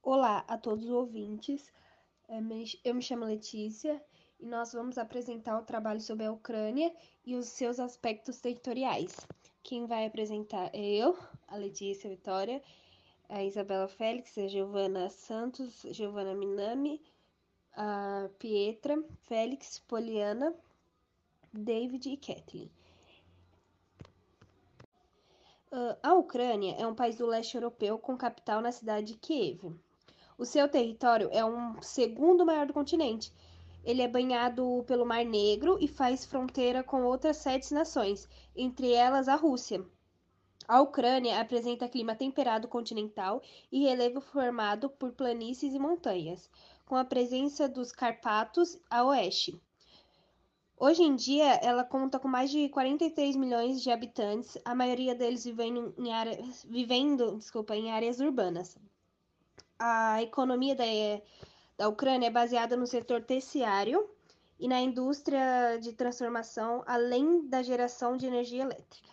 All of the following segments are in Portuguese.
Olá a todos os ouvintes, eu me chamo Letícia e nós vamos apresentar o trabalho sobre a Ucrânia e os seus aspectos territoriais. Quem vai apresentar é eu, a Letícia Vitória, a Isabela Félix, a Giovana Santos, Giovana Minami, a Pietra, Félix, Poliana, David e Kathleen. A Ucrânia é um país do leste europeu com capital na cidade de Kiev. O seu território é o segundo maior do continente. Ele é banhado pelo Mar Negro e faz fronteira com outras 7 nações, entre elas a Rússia. A Ucrânia apresenta clima temperado continental e relevo formado por planícies e montanhas, com a presença dos Carpatos a oeste. Hoje em dia, ela conta com mais de 43 milhões de habitantes, a maioria deles vivendo em áreas urbanas. A economia da Ucrânia é baseada no setor terciário e na indústria de transformação, além da geração de energia elétrica.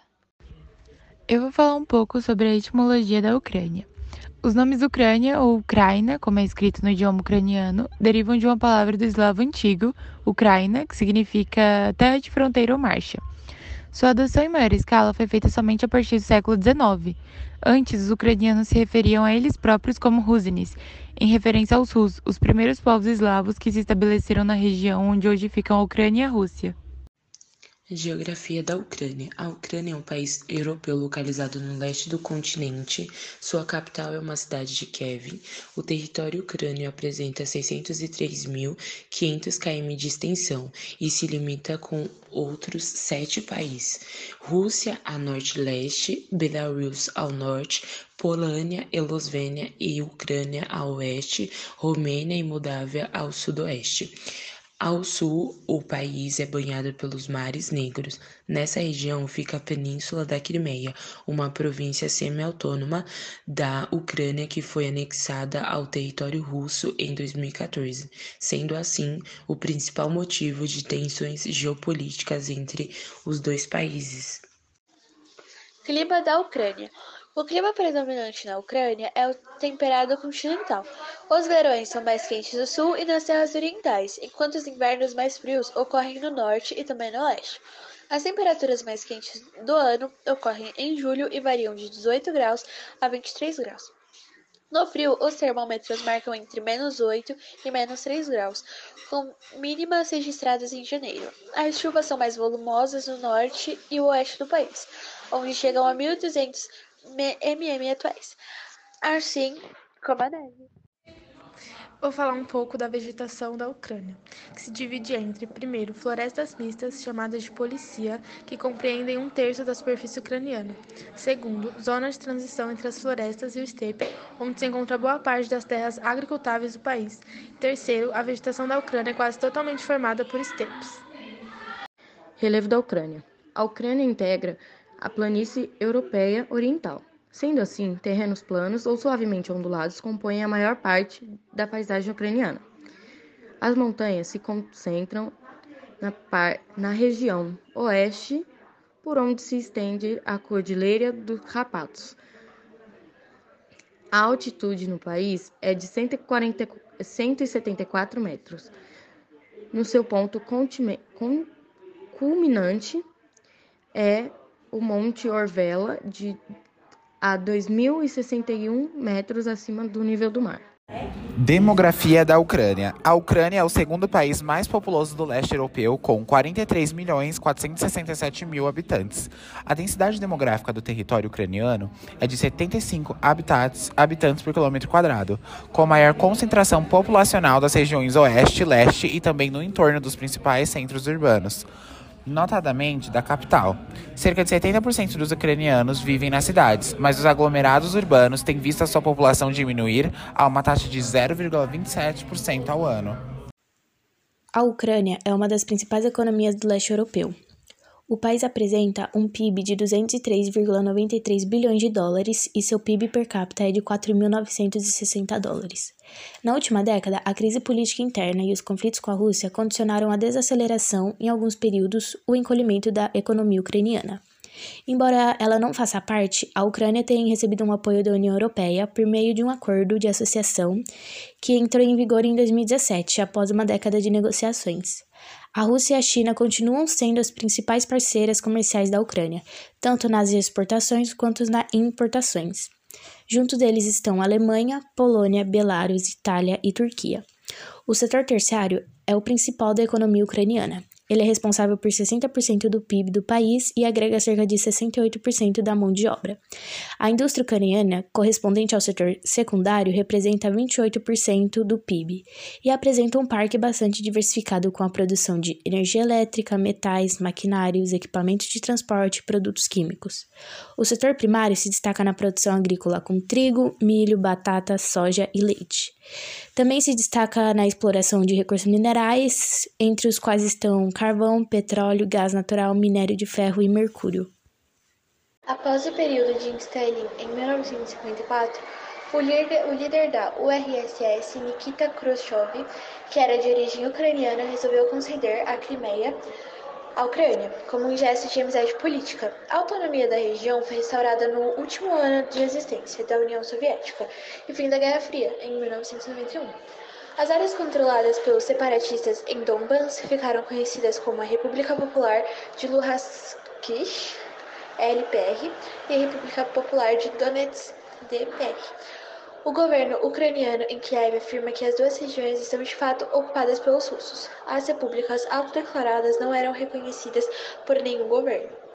Eu vou falar um pouco sobre a etimologia da Ucrânia. Os nomes Ucrânia ou Ucraina, como é escrito no idioma ucraniano, derivam de uma palavra do eslavo antigo, Ucraina, que significa terra de fronteira ou marcha. Sua adoção em maior escala foi feita somente a partir do século XIX. Antes, os ucranianos se referiam a eles próprios como Rusinis, em referência aos Rus, os primeiros povos eslavos que se estabeleceram na região onde hoje ficam a Ucrânia e a Rússia. Geografia da Ucrânia. A Ucrânia é um país europeu localizado no leste do continente. Sua capital é uma cidade de Kiev. O território ucrânio apresenta 603.500 km de extensão e se limita com outros 7 países: Rússia a norte e leste, Belarus ao norte, Polônia, Eslovênia e Ucrânia a oeste, Romênia e Moldávia ao sudoeste. Ao sul, o país é banhado pelos Mares Negros. Nessa região fica a Península da Crimeia, uma província semi-autônoma da Ucrânia que foi anexada ao território russo em 2014, sendo assim o principal motivo de tensões geopolíticas entre os dois países. Clima da Ucrânia. O clima predominante na Ucrânia é o temperado continental. Os verões são mais quentes no sul e nas terras orientais, enquanto os invernos mais frios ocorrem no norte e também no leste. As temperaturas mais quentes do ano ocorrem em julho e variam de 18 graus a 23 graus. No frio, os termômetros marcam entre -8 e -3 graus, com mínimas registradas em janeiro. As chuvas são mais volumosas no norte e oeste do país, onde chegam a 1.200 mm atuais, assim como a neve. Vou falar um pouco da vegetação da Ucrânia, que se divide entre, primeiro, florestas mistas, chamadas de policia, que compreendem 1/3 da superfície ucraniana. Segundo, zonas de transição entre as florestas e o estepe, onde se encontra boa parte das terras agricultáveis do país. Terceiro, a vegetação da Ucrânia é quase totalmente formada por estepes. Relevo da Ucrânia. A Ucrânia integra a planície europeia oriental. Sendo assim, terrenos planos ou suavemente ondulados compõem a maior parte da paisagem ucraniana. As montanhas se concentram na região oeste, por onde se estende a Cordilheira dos Carpatos. A altitude no país é de 174 metros. No seu ponto culminante é o Monte Orvela, a 2.061 metros acima do nível do mar. Demografia da Ucrânia. A Ucrânia é o segundo país mais populoso do leste europeu, com 43.467.000 habitantes. A densidade demográfica do território ucraniano é de 75 habitantes por quilômetro quadrado, com maior concentração populacional das regiões oeste, leste e também no entorno dos principais centros urbanos, notadamente da capital. Cerca de 70% dos ucranianos vivem nas cidades, mas os aglomerados urbanos têm visto a sua população diminuir a uma taxa de 0,27% ao ano. A Ucrânia é uma das principais economias do leste europeu. O país apresenta um PIB de 203,93 bilhões de dólares e seu PIB per capita é de 4.960 dólares. Na última década, a crise política interna e os conflitos com a Rússia condicionaram a desaceleração, em alguns períodos, o encolhimento da economia ucraniana. Embora ela não faça parte, a Ucrânia tem recebido um apoio da União Europeia por meio de um acordo de associação que entrou em vigor em 2017, após uma década de negociações. A Rússia e a China continuam sendo as principais parceiras comerciais da Ucrânia, tanto nas exportações quanto nas importações. Junto deles estão Alemanha, Polônia, Belarus, Itália e Turquia. O setor terciário é o principal da economia ucraniana. Ele é responsável por 60% do PIB do país e agrega cerca de 68% da mão de obra. A indústria ucraniana, correspondente ao setor secundário, representa 28% do PIB e apresenta um parque bastante diversificado com a produção de energia elétrica, metais, maquinários, equipamentos de transporte e produtos químicos. O setor primário se destaca na produção agrícola com trigo, milho, batata, soja e leite. Também se destaca na exploração de recursos minerais, entre os quais estão carvão, petróleo, gás natural, minério de ferro e mercúrio. Após o período de Stalin, em 1954, o líder da URSS, Nikita Khrushchev, que era de origem ucraniana, resolveu conceder a Crimeia à Ucrânia, como um gesto de amizade política. A autonomia da região foi restaurada no último ano de existência da União Soviética e fim da Guerra Fria, em 1991. As áreas controladas pelos separatistas em Donbas ficaram conhecidas como a República Popular de Luhansk, LPR, e a República Popular de Donetsk, DPR. O governo ucraniano em Kiev afirma que as duas regiões estão de fato ocupadas pelos russos. As repúblicas autodeclaradas não eram reconhecidas por nenhum governo.